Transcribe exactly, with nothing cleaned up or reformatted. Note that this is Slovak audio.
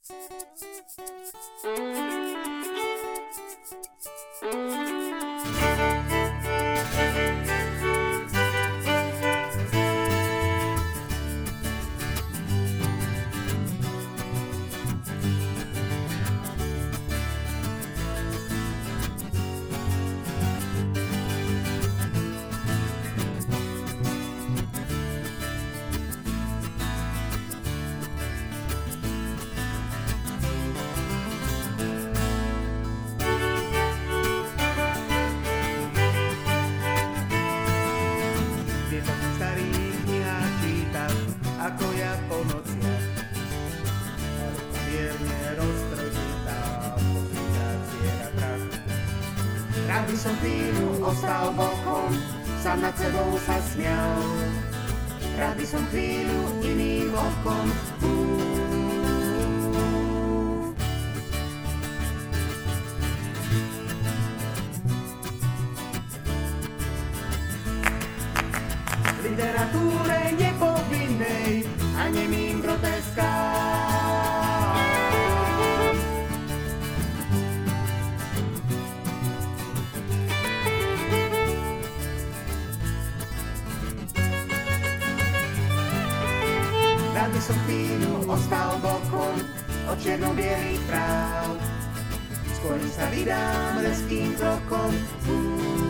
Ako ja po nociach, ale mierne roztrhnutá, pozície na krásne. Rád by som chvíľu ostal bokom, sám nad sebou sa smial. Rád by som chvíľu iným okom. V literatúre nepovinnej a nemým groteskám. Rád by som chvíľu ostal bokom od čierno-bielých práv. Skôr sa vydám rezkým krokom.